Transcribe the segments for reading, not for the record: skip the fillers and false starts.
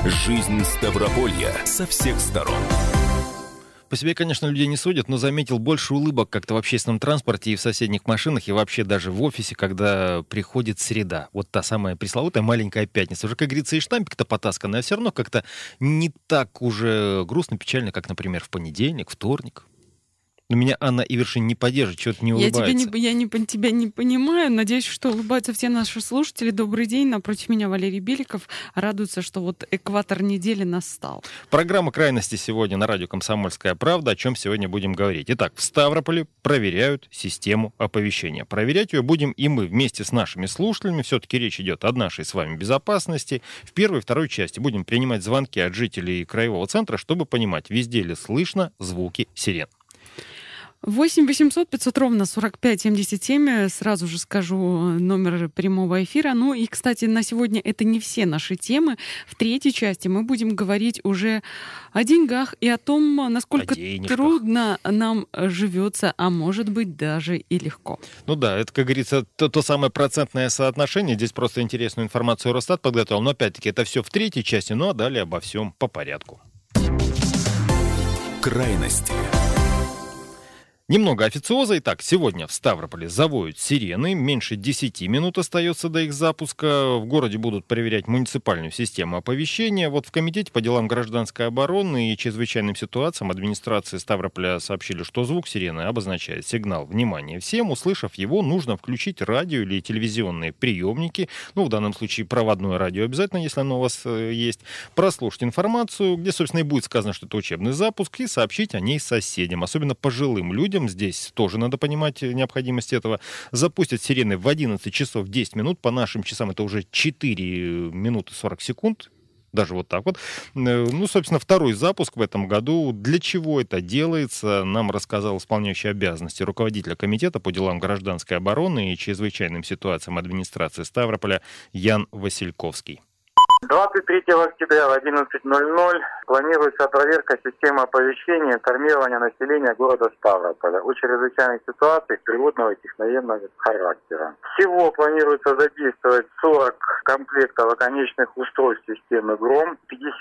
Жизнь Ставрополья со всех сторон. По себе, конечно, людей не судят, но заметил больше улыбок как-то в общественном транспорте и в соседних машинах, и вообще даже в офисе, когда приходит среда. Вот та самая пресловутая маленькая пятница. Уже, как говорится, и штампик-то потасканный, а все равно как-то не так уже грустно, печально, как, например, в понедельник, вторник. Но меня Анна Ивершин не поддержит, что-то не улыбается. Я тебя не понимаю. Надеюсь, что улыбаются все наши слушатели. Добрый день. Напротив меня Валерий Беликов. Радуется, что вот экватор недели настал. Программа «Крайности» сегодня на радио «Комсомольская правда». О чем сегодня будем говорить? Итак, в Ставрополе проверяют систему оповещения. Проверять ее будем и мы вместе с нашими слушателями. Все-таки речь идет о нашей с вами безопасности. В первой и второй части будем принимать звонки от жителей краевого центра, чтобы понимать, везде ли слышно звуки сирен. 8 800 500 ровно 45 77. Сразу же скажу номер прямого эфира. Ну и, кстати, на сегодня это не все наши темы. В третьей части мы будем говорить уже о деньгах и о том, насколько трудно нам живется, а может быть даже и легко. Ну да, это, как говорится, то самое процентное соотношение. Здесь просто интересную информацию Росстат подготовил. Но опять-таки это все в третьей части, ну а далее обо всем по порядку. Крайности. Немного официоза. Итак, сегодня в Ставрополе завоют сирены. Меньше 10 минут остается до их запуска. В городе будут проверять муниципальную систему оповещения. Вот в Комитете по делам гражданской обороны и чрезвычайным ситуациям администрации Ставрополя сообщили, что звук сирены обозначает сигнал «Внимание всем». Услышав его, нужно включить радио или телевизионные приемники. Ну, в данном случае проводное радио обязательно, если оно у вас есть. Прослушать информацию, где, собственно, и будет сказано, что это учебный запуск, и сообщить о ней соседям, особенно пожилым людям. Здесь тоже надо понимать необходимость этого. Запустят сирены в 11 часов 10 минут. По нашим часам это уже 4 минуты 40 секунд. Даже вот так вот. Ну, собственно, второй запуск в этом году. Для чего это делается, нам рассказал исполняющий обязанности руководителя Комитета по делам гражданской обороны и чрезвычайным ситуациям администрации Ставрополя Ян Васильковский. 23 октября в 11:00 планируется проверка системы оповещения и информирования населения города Ставрополя о чрезвычайных ситуациях природного и техногенного характера. Всего планируется задействовать 40 комплектов оконечных устройств системы ГРОМ,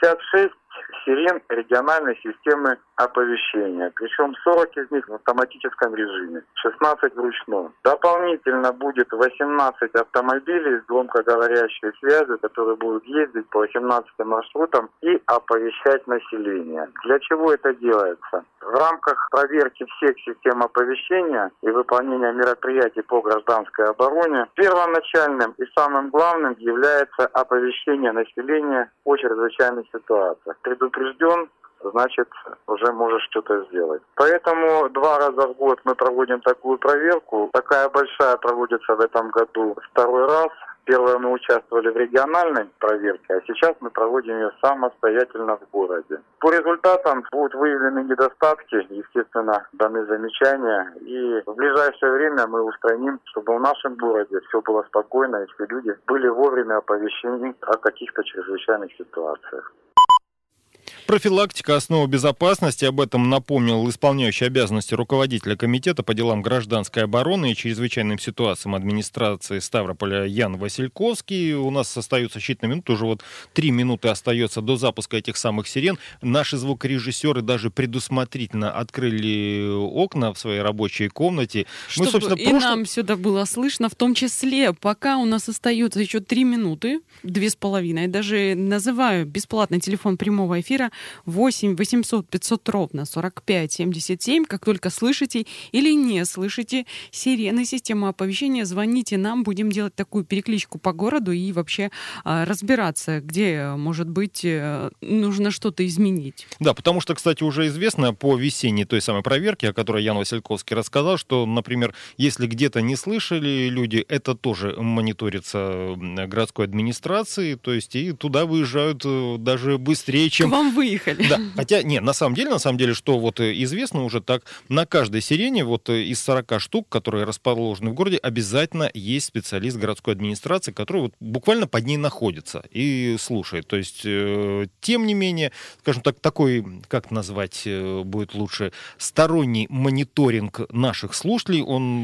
56 сирен региональной системы оповещения. Причем 40 из них в автоматическом режиме, 16 вручную. Дополнительно будет 18 автомобилей с громкоговорящей связью, которые будут ездить по 18 маршрутам и оповещать население. Для чего это делается? В рамках проверки всех систем оповещения и выполнения мероприятий по гражданской обороне первоначальным и самым главным является оповещение населения о чрезвычайных ситуациях. Предупрежден, значит, уже можешь что-то сделать. Поэтому 2 раза в год мы проводим такую проверку. Такая большая проводится в этом году второй раз. Первое мы участвовали в региональной проверке, а сейчас мы проводим ее самостоятельно в городе. По результатам будут выявлены недостатки, естественно, даны замечания. И в ближайшее время мы устраним, чтобы в нашем городе все было спокойно, и все люди были вовремя оповещены о каких-то чрезвычайных ситуациях. Профилактика — основа безопасности. Об этом напомнил исполняющий обязанности руководителя Комитета по делам гражданской обороны и чрезвычайным ситуациям администрации Ставрополя Ян Васильковский. У нас остаются считанные минуты, уже вот 3 минуты остается до запуска этих самых сирен. Наши звукорежиссеры даже предусмотрительно открыли окна в своей рабочей комнате. Чтобы нам сюда было слышно, в том числе, пока у нас остается еще 3 минуты, 2,5. Я даже называю бесплатный телефон прямого эфира 8 800 500 ровно 45 77. Как только слышите или не слышите сирены системы оповещения, звоните нам, будем делать такую перекличку по городу и вообще разбираться, где, может быть, нужно что-то изменить. Да, потому что, кстати, уже известно по весенней той самой проверке, о которой Ян Васильковский рассказал, что, например, если где-то не слышали люди, это тоже мониторится городской администрацией, то есть и туда выезжают даже быстрее, чем... К вам выехали. Да, хотя, нет, на самом деле, что вот известно уже так, на каждой сирене вот из 40 штук, которые расположены в городе, обязательно есть специалист городской администрации, который вот буквально под ней находится и слушает. То есть, тем не менее, скажем так, такой, как назвать будет лучше, сторонний мониторинг наших слушателей, он...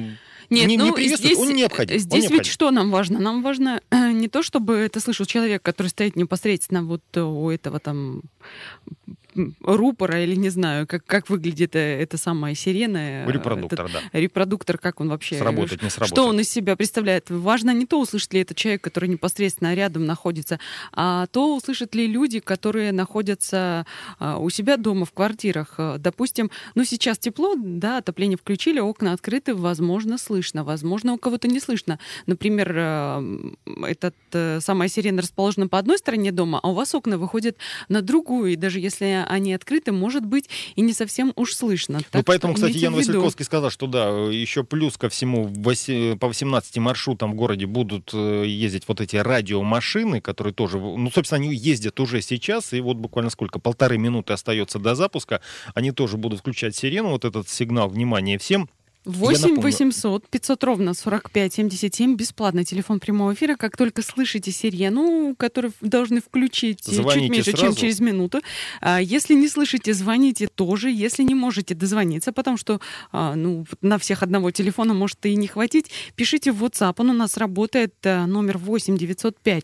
не приветствует, он необходим. Здесь ведь что нам важно? Нам важно не то, чтобы это слышал человек, который стоит непосредственно вот у этого там рупора, или не знаю, как выглядит эта самая сирена. Репродуктор, да. Репродуктор, как он вообще... Сработает, не сработает. Что он из себя представляет? Важно не то, услышит ли это человек, который непосредственно рядом находится, а то, услышат ли люди, которые находятся у себя дома, в квартирах. Допустим, сейчас тепло, да, отопление включили, окна открыты, возможно, слышно, возможно, у кого-то не слышно. Например, самая сирена расположена по одной стороне дома, а у вас окна выходят на другую, и даже если они открыты, может быть, и не совсем уж слышно. Поэтому, кстати, Ян Васильковский сказал, что да, еще плюс ко всему по 18 маршрутам в городе будут ездить вот эти радиомашины, которые тоже, собственно, они ездят уже сейчас, и вот буквально сколько, 1,5 минуты остается до запуска, они тоже будут включать сирену, вот этот сигнал «Внимание всем». 8 800 500 ровно 45 77, бесплатный телефон прямого эфира. Как только слышите сирену, которую должны включить звоните чуть меньше, сразу. чем через минуту. Если не слышите, звоните тоже. Если не можете дозвониться, потому что на всех одного телефона может и не хватить, пишите в WhatsApp. Он у нас работает, номер 8 905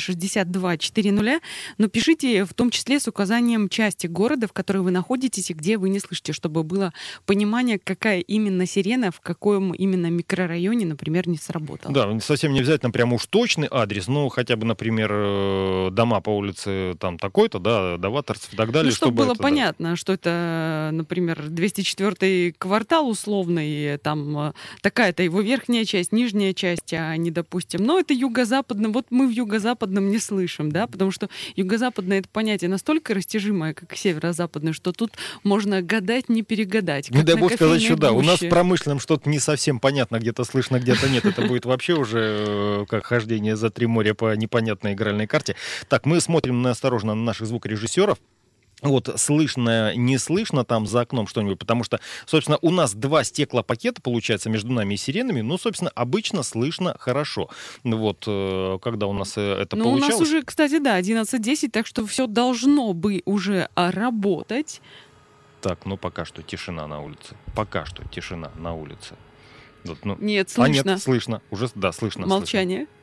462 400. Но пишите в том числе с указанием части города, в которой вы находитесь и где вы не слышите, чтобы было понимание, какая именно сирена, в каком именно микрорайоне, например, не сработала. Да, совсем не обязательно прям уж точный адрес, хотя бы, например, дома по улице там такой-то, да, Даваторцев и так далее. Чтобы было понятно, что это, например, 204-й квартал условный, там такая-то его верхняя часть, нижняя часть, а не, допустим, это юго-западный, вот мы в юго-западном не слышим, да, потому что юго-западное это понятие настолько растяжимое, как и северо-западное, что тут можно гадать, не перегадать. Не дай бог сказать, что да, у нас гуще. в промышленном что-то не совсем понятно, где-то слышно, где-то нет. Это будет вообще уже как хождение за 3 моря по непонятной игральной карте. Так, мы смотрим осторожно на наших звукорежиссеров. Вот слышно, не слышно там за окном что-нибудь, потому что, собственно, у нас 2 стеклопакета, получается, между нами и сиренами, собственно, обычно слышно хорошо. Вот, когда у нас это получалось... у нас уже, кстати, да, 11:10, так что все должно бы уже работать. Так, пока что тишина на улице. Пока что тишина на улице. Вот, нет, слышно. Нет, слышно. Уже, да, слышно. Молчание. Слышно.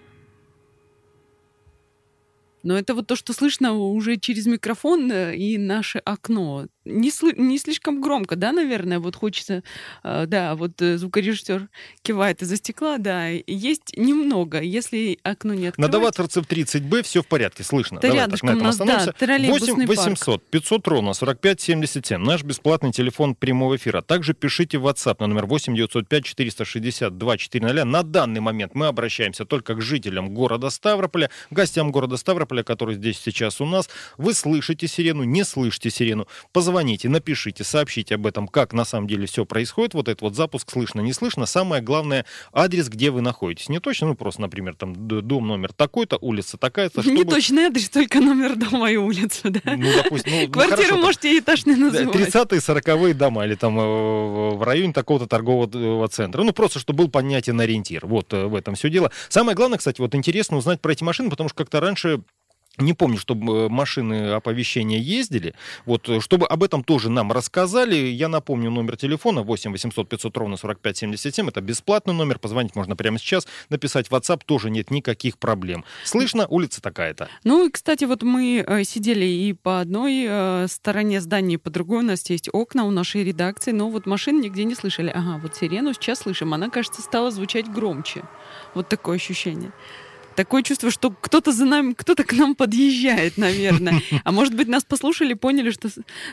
Но это вот то, что слышно уже через микрофон и наше окно. Не слишком громко, да, наверное? Вот хочется... Да, вот звукорежиссер кивает из-за стекла, да. Есть немного, если окно не открывать. На Даваторцев 30Б все в порядке, слышно. Да, давай рядышком так, на этом у нас, остановимся. да, троллейбусный 8 800 500 ровно 45 77. Наш бесплатный телефон прямого эфира. Также пишите в WhatsApp на номер 8 905 462 400. На данный момент мы обращаемся только к жителям города Ставрополя, гостям города Ставрополя, которые здесь сейчас у нас. Вы слышите сирену, не слышите сирену. Позвоните, напишите, сообщите об этом, как на самом деле все происходит. Вот этот вот запуск слышно, не слышно. Самое главное, адрес, где вы находитесь. Не точно, просто, например, там дом номер такой-то, улица такая-то. Не точный адрес, только номер дома и улица, да? Допустим, квартиру хорошо, можете и этаж не называть. 30-е, 40-е дома или там в районе такого-то торгового центра. Просто, чтобы был понятен ориентир. Вот в этом все дело. Самое главное, кстати, вот интересно узнать про эти машины, потому что как-то раньше... Не помню, чтобы машины оповещения ездили. Вот, чтобы об этом тоже нам рассказали. Я напомню номер телефона 8 800 500 ровно 45 77. Это бесплатный номер. Позвонить можно прямо сейчас. Написать в WhatsApp тоже нет никаких проблем. Слышно, улица такая-то. И, кстати, вот мы сидели и по одной стороне здания, и по другой. У нас есть окна у нашей редакции, но вот машин нигде не слышали. Ага, вот сирену сейчас слышим. Она, кажется, стала звучать громче. Вот такое ощущение. Такое чувство, что кто-то за нами, кто-то к нам подъезжает, наверное. А может быть, нас послушали, поняли, что...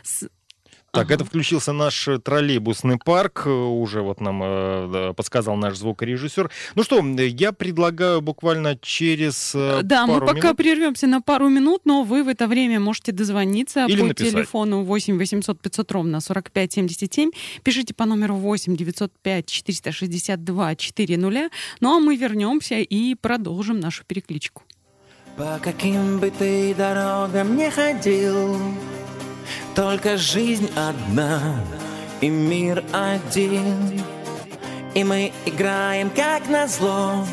Так, это включился наш троллейбусный парк, уже вот нам подсказал наш звукорежиссер. Я предлагаю буквально через Да, мы пока минут... прервемся на пару минут, но вы в это время можете дозвониться или по написать. телефону 8 800 500 ровно 45 77. Пишите по номеру 8 905 462 400. А мы вернемся и продолжим нашу перекличку. По каким бы ты дорогам не ходил, только жизнь одна и мир один. И мы играем, как назло,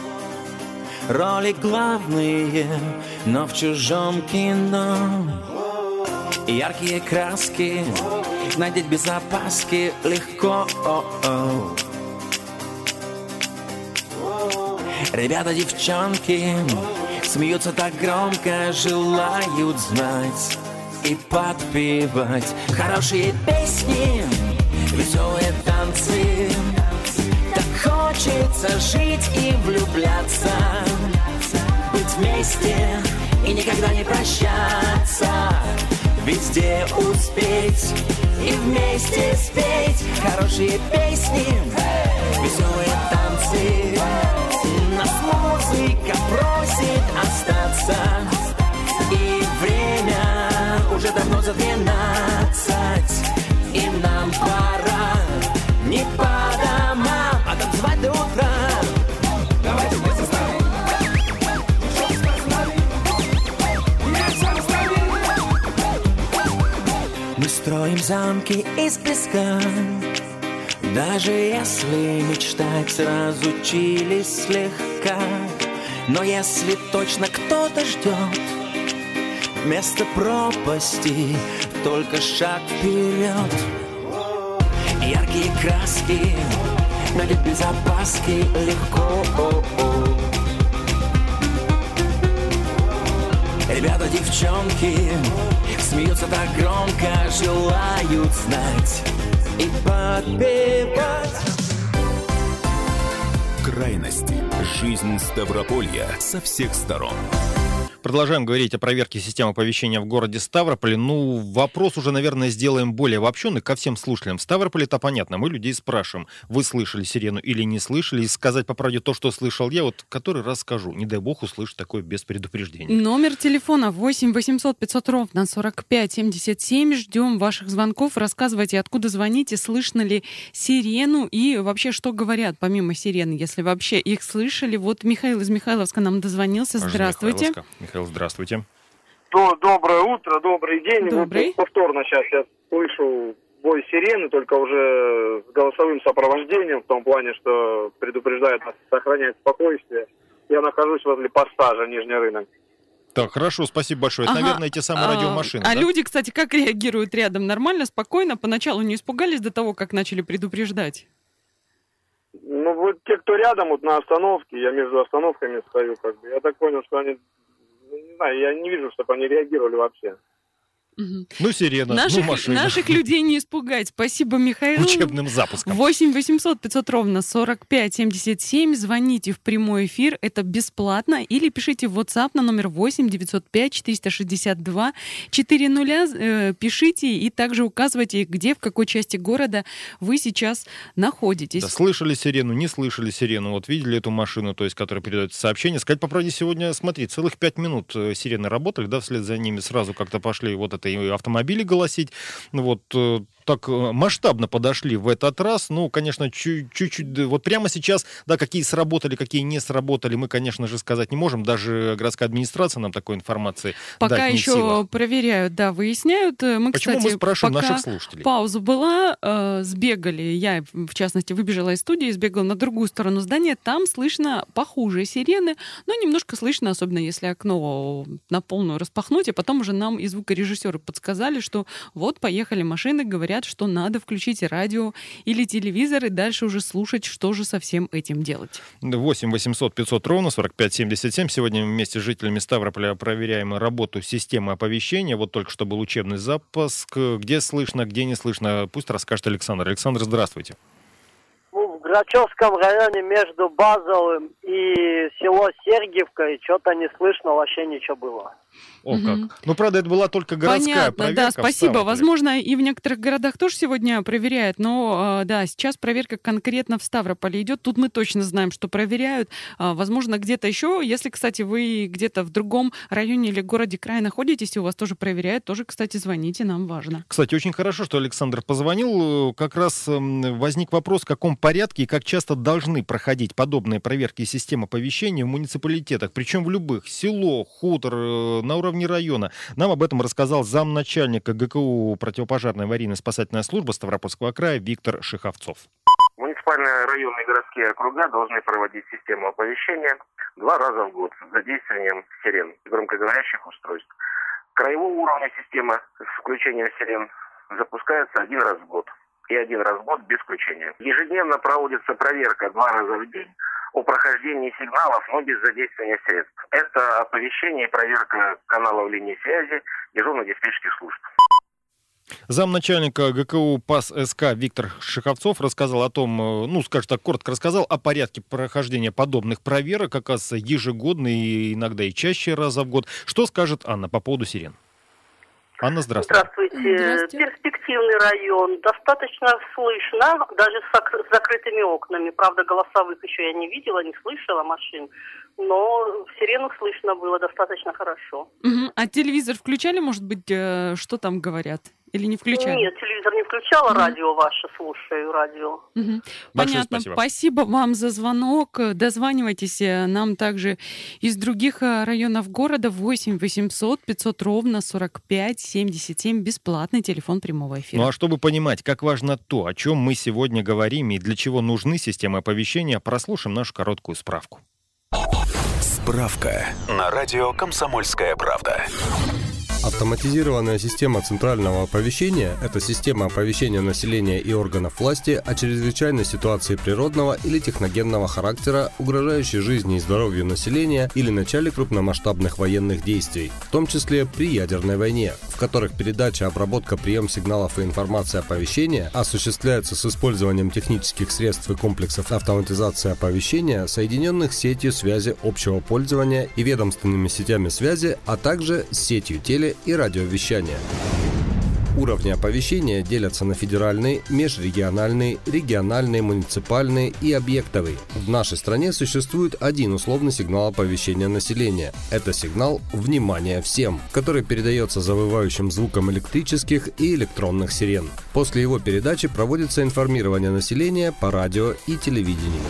роли главные, но в чужом кино. Яркие краски, надеть без опаски легко. Ребята, девчонки смеются так громко, желают знать и подпевать хорошие песни, веселые танцы. Так хочется жить и влюбляться, быть вместе и никогда не прощаться, везде успеть и вместе спеть хорошие песни, веселые танцы. Нас музыка просит остаться, и время уже давно за 12, и нам пора не по домам, а танцевать до утра. Давайте вместе с нами. Мы строим замки из песка, даже если мечтать разучились слегка. Но если точно кто-то ждет вместо пропасти только шаг вперед. Яркие краски, налить без опаски легко. Ребята, девчонки смеются так громко, желают знать и подпевать. Крайности. Жизнь Ставрополья со всех сторон. Продолжаем говорить о проверке системы оповещения в городе Ставрополе. Ну, вопрос уже, наверное, сделаем более обобщенный ко всем слушателям. В Ставрополе-то понятно, мы людей спрашиваем, вы слышали сирену или не слышали. И сказать по правде то, что слышал я, вот который раз скажу. Не дай бог услышать такое без предупреждения. Номер телефона 8 800 500 ровно 45 77. Ждем ваших звонков. Рассказывайте, откуда звоните, слышно ли сирену и вообще, что говорят помимо сирены, если вообще их слышали. Вот Михаил из Михайловска нам дозвонился. Здравствуйте. Михаил, здравствуйте. Доброе утро, добрый день. Добрый. Вот повторно сейчас я слышу бой сирены, только уже с голосовым сопровождением, в том плане, что предупреждает нас сохранять спокойствие. Я нахожусь возле пассажа Нижний рынок. Так, хорошо, спасибо большое. Это, наверное, те самые радиомашины. А да? люди, кстати, как реагируют рядом? Нормально, спокойно? Поначалу не испугались до того, как начали предупреждать? Ну, вот те, кто рядом, вот на остановке, я между остановками стою, как бы, я так понял, что они, не знаю, я не вижу, чтобы они реагировали вообще. Ну, сирена, машина. Наших людей не испугать. Спасибо, Михаил. Учебным запуском. 8 800 500 ровно 45 77. Звоните в прямой эфир. Это бесплатно. Или пишите в WhatsApp на номер 8 905 462 400. Пишите и также указывайте, где, в какой части города вы сейчас находитесь. Да, слышали сирену, не слышали сирену. Вот видели эту машину, то есть, которая передает сообщение. Сказать по правде, сегодня, смотри, целых 5 минут сирены работали, да, вслед за ними сразу как-то пошли вот это и автомобили голосить. Вот так масштабно подошли в этот раз. Ну, конечно, чуть-чуть. Вот прямо сейчас, да, какие сработали, какие не сработали, мы, конечно же, сказать не можем. Даже городская администрация нам такой информации пока дать не в еще силах. Проверяют, да, выясняют. Мы, Почему кстати, мы спрашиваем пока наших слушателей? Пауза была, сбегали. Я, в частности, выбежала из студии, сбегала на другую сторону здания. Там слышно похуже сирены, но немножко слышно, особенно если окно на полную распахнуть. А потом уже нам и звукорежиссеры подсказали, что вот поехали машины, говорят, что надо включить радио или телевизор и дальше уже слушать, что же со всем этим делать. 8 800 500 ровно 45 77. Сегодня вместе с жителями Ставрополя проверяем работу системы оповещения. Вот только что был учебный запуск. Где слышно, где не слышно, пусть расскажет Александр. Александр, здравствуйте. В Грачевском районе между Базовым и село Сергиевка, и что-то не слышно, вообще ничего было. О, как. Ну, правда, это была только городская Понятно, проверка. да, в спасибо. Ставрополе. Возможно, и в некоторых городах тоже сегодня проверяют, но да, сейчас проверка конкретно в Ставрополе идет. Тут мы точно знаем, что проверяют. Возможно, где-то еще, если, кстати, вы где-то в другом районе или городе края находитесь, и у вас тоже проверяют, тоже, кстати, звоните, нам важно. Кстати, очень хорошо, что Александр позвонил. Как раз возник вопрос, в каком порядке и как часто должны проходить подобные проверки систем оповещения в муниципалитетах, причем в любых: село, хутор, на уровне района. Нам об этом рассказал замначальника ГКУ противопожарной аварийно-спасательной службы Ставропольского края Виктор Шиховцов. Муниципальные районные городские округа должны проводить систему оповещения 2 раза в год с задействованием сирен, громкоговорящих устройств. Краевого уровня система с включением сирен запускается 1 раз в год. И 1 раз в год без включения. Ежедневно проводится проверка 2 раза в день о прохождении сигналов, но без задействования средств. Это оповещение и проверка каналов линии связи дежурно-диспетчерских служб. Замначальника ГКУ ПАС СК Виктор Шиховцов рассказал о том, скажем так, коротко рассказал о порядке прохождения подобных проверок, оказывается, ежегодно и иногда и чаще раза в год. Что скажет Анна по поводу сирен? Анна, здравствуйте. Здравствуйте. Перспективный район. Достаточно слышно, даже с закрытыми окнами. Правда, голосовых еще я не видела, не слышала машин. Но сирену слышно было достаточно хорошо. А телевизор включали, может быть, что там говорят? Или не включали? Нет, телевизор не включала, радио ваше слушаю, радио. Понятно. Спасибо вам за звонок. Дозванивайтесь нам также из других районов города. 8 800 500 ровно 45 77. Бесплатный телефон прямого эфира. Ну а чтобы понимать, как важно то, о чем мы сегодня говорим и для чего нужны системы оповещения, прослушаем нашу короткую справку. Справка на радио «Комсомольская правда». Автоматизированная система центрального оповещения – это система оповещения населения и органов власти о чрезвычайной ситуации природного или техногенного характера, угрожающей жизни и здоровью населения или начале крупномасштабных военных действий, в том числе при ядерной войне, в которых передача, обработка, прием сигналов и информации оповещения осуществляется с использованием технических средств и комплексов автоматизации оповещения, соединенных с сетью связи общего пользования и ведомственными сетями связи, а также с сетью теле- и радиовещания. Уровни оповещения делятся на федеральный, межрегиональный, региональный, муниципальный и объектовый. В нашей стране существует один условный сигнал оповещения населения. Это сигнал «Внимание всем», который передается завывающим звуком электрических и электронных сирен. После его передачи проводится информирование населения по радио и телевидению.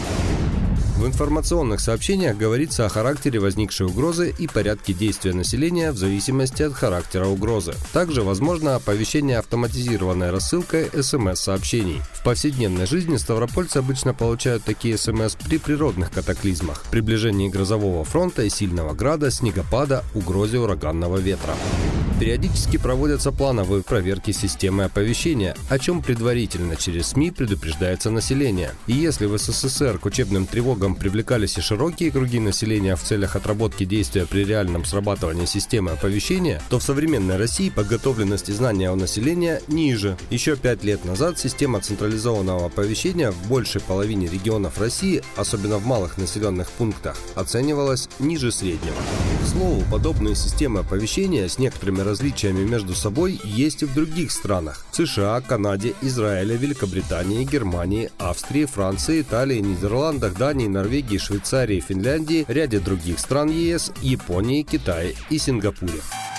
В информационных сообщениях говорится о характере возникшей угрозы и порядке действия населения в зависимости от характера угрозы. Также возможно оповещение автоматизированной рассылкой СМС-сообщений. В повседневной жизни ставропольцы обычно получают такие СМС при природных катаклизмах, приближении грозового фронта и сильного града, снегопада, угрозе ураганного ветра. Периодически проводятся плановые проверки системы оповещения, о чем предварительно через СМИ предупреждается население. И если в СССР к учебным тревогам привлекались и широкие круги населения в целях отработки действия при реальном срабатывании системы оповещения, то в современной России подготовленность и знания у населения ниже. Еще 5 лет назад система централизованного оповещения в большей половине регионов России, особенно в малых населенных пунктах, оценивалась ниже среднего. К слову, подобные системы оповещения с некоторыми различиями между собой есть и в других странах: в США, Канаде, Израиле, Великобритании, Германии, Австрии, Франции, Италии, Нидерландах, Дании, Норвегии, Швейцарии, Финляндии, ряде других стран ЕС, Японии, Китае и Сингапуре.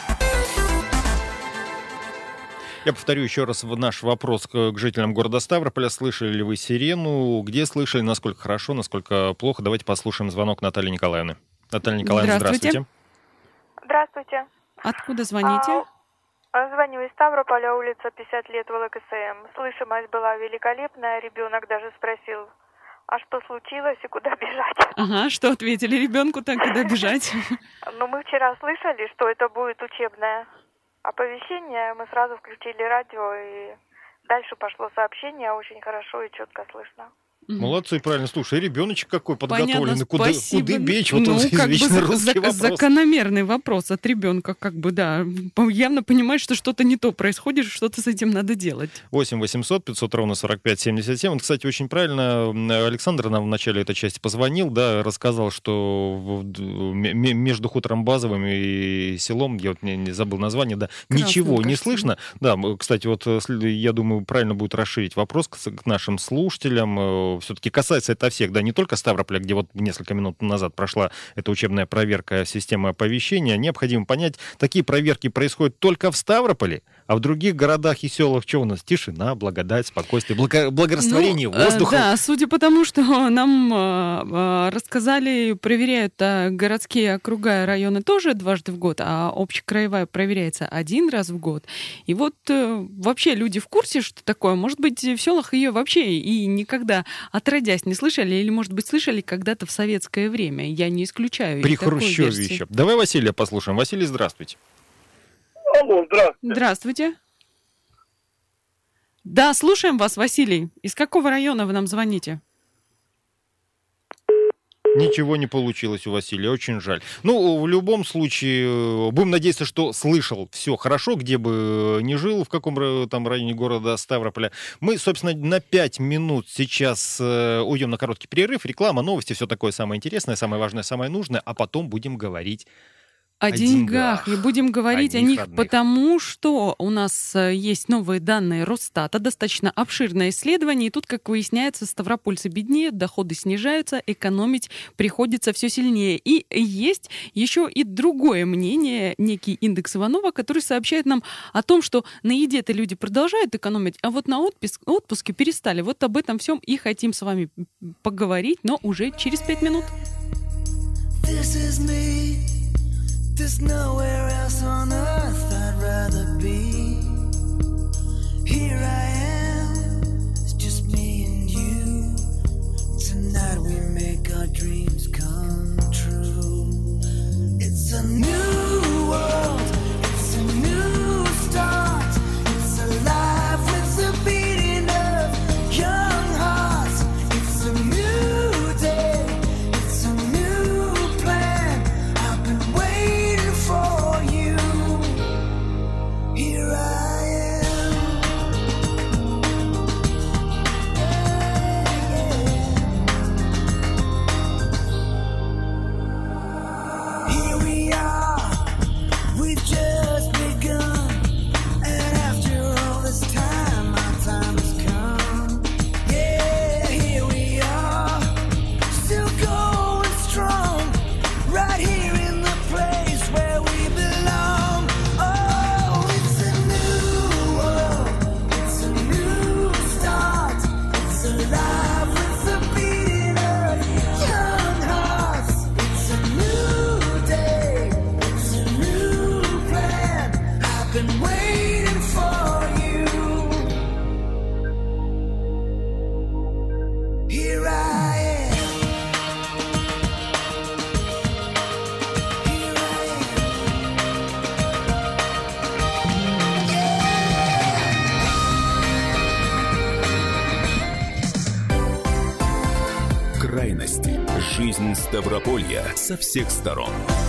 Я повторю еще раз наш вопрос к жителям города Ставрополя. Слышали ли вы сирену? Где слышали? Насколько хорошо, насколько плохо? Давайте послушаем звонок Натальи Николаевны. Наталья Николаевна, здравствуйте. Здравствуйте. Откуда звоните? Звоню из Ставрополя, улица 50 лет в ЛКСМ. Слышимость была великолепная, ребенок даже спросил, а что случилось и куда бежать? Ага, что ответили ребенку, так куда бежать? Ну, мы вчера слышали, что это будет учебное оповещение. Мы сразу включили радио, и дальше пошло сообщение, очень хорошо и четко слышно. Молодцы, правильно. Слушай, ребеночек какой подготовленный, куда бечь? Вот он извечный русский вопрос. Закономерный вопрос от ребенка, явно понимает, что что-то не то происходит, что-то с этим надо делать. 8 800 500 ровно 45 77. Вот, кстати, очень правильно Александр нам в начале этой части позвонил, да, рассказал, что между хутором Базовым и селом, я вот не забыл название, да, ничего не слышно. Да, кстати, вот я думаю, правильно будет расширить вопрос к нашим слушателям. Все-таки касается это всех, да, не только Ставрополя, где вот несколько минут назад прошла эта учебная проверка системы оповещения. Необходимо понять, такие проверки происходят только в Ставрополе, а в других городах и селах что у нас? Тишина, благодать, спокойствие, благорастворение воздуха. Да, судя по тому, что нам рассказали, проверяют городские округа и районы тоже дважды в год, а общекраевая проверяется один раз в год. И вот вообще люди в курсе, что такое? Может быть, в селах ее вообще и никогда отродясь не слышали, или, может быть, слышали когда-то в советское время. Я не исключаю. При Хрущеве еще. Давай Василия послушаем. Василий, здравствуйте. Алло, здравствуйте. Здравствуйте. Да, слушаем вас, Василий. Из какого района вы нам звоните? Ничего не получилось у Василия, очень жаль. Ну, в любом случае, будем надеяться, что слышал все хорошо, где бы ни жил, в каком там районе города Ставрополя. Мы, собственно, на 5 минут сейчас уйдем на короткий перерыв. Реклама, новости, все такое самое интересное, самое важное, самое нужное, а потом будем говорить о деньгах. И будем говорить о них, родных. потому что у нас есть новые данные Росстата, достаточно обширное исследование, и тут, как выясняется, ставропольцы беднеют, доходы снижаются, экономить приходится все сильнее. И есть еще и другое мнение, некий индекс Иванова, который сообщает нам о том, что на еде-то люди продолжают экономить, а вот на отпуске перестали. Вот об этом всем и хотим с вами поговорить, но уже через 5 минут. There's nowhere else on earth I'd rather be. Here I am, it's just me and you. Tonight we make our dreams come true. It's a new world, it's a new start. It's alive with the beating of young hearts. It's a new day, it's a new plan. I've been waiting for you. Here I am. Here we are. We've just begun. And after all this time, our time has come. Yeah, here we are. Still going strong. Right here in the place where we belong. Oh, it's a new world, it's a new start. It's alive with the beating of young hearts. It's a new day, it's a new plan. I've been waiting for you. Here I am. Here I am. Крайности. Жизнь Ставрополья со всех сторон.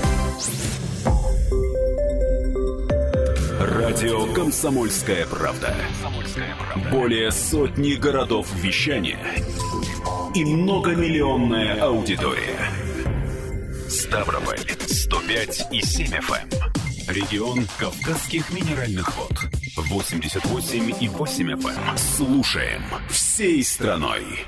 Радио «Комсомольская правда». Более сотни городов вещания и многомиллионная аудитория. Ставрополь 105,7 FM. Регион Кавказских минеральных вод 88,8 FM. Слушаем всей страной.